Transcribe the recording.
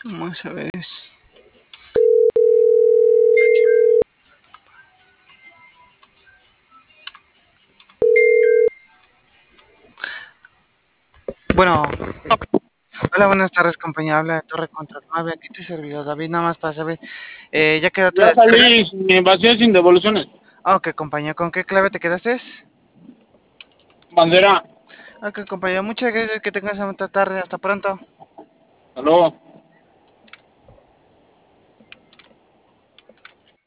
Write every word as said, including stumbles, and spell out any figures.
Vamos a ver. Bueno, hola, buenas tardes, compañía. Habla de Torre Control nueve. Aquí tu servidor, David, nada más para saber. Eh, ¿ya quedó tu Ya descarga? salí sin invasión, sin devoluciones. Ah, ok, compañía. ¿Con qué clave te quedaste? Bandera. Ok, compañía. Muchas gracias. Que tengas una buena tarde. Hasta pronto. Hasta luego.